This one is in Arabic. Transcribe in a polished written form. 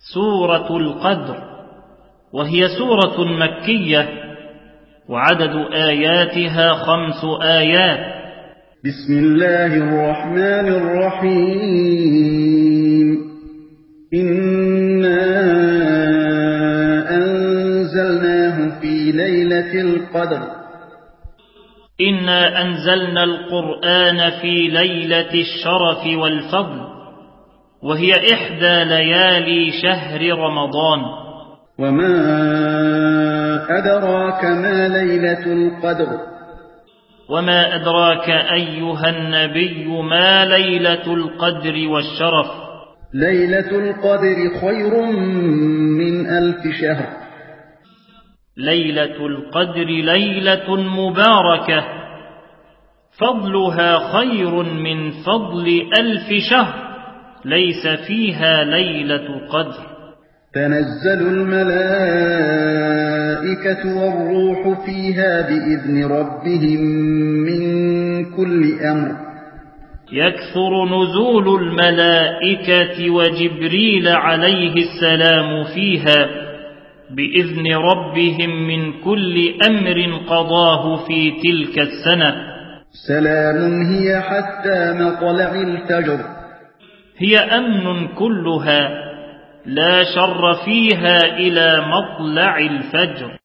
سورة القدر، وهي سورة مكية، وعدد آياتها 5 آيات. بسم الله الرحمن الرحيم. إنا أنزلناه في ليلة القدر. إنا أنزلنا القرآن في ليلة الشرف والفضل، وهي 1 ليالي شهر رمضان. وما أدراك ما ليلة القدر. وما أدراك أيها النبي ما ليلة القدر والشرف. ليلة القدر خير من 1000 شهر. ليلة القدر ليلة مباركة، فضلها خير من فضل 1000 شهر ليس فيها ليلة قدر. تنزل الملائكة والروح فيها بإذن ربهم من كل أمر. يكثر نزول الملائكة وجبريل عليه السلام فيها بإذن ربهم من كل أمر قضاه في تلك السنة. سلام هي حتى مطلع الفجر. هي أمن كلها، لا شر فيها إلى مطلع الفجر.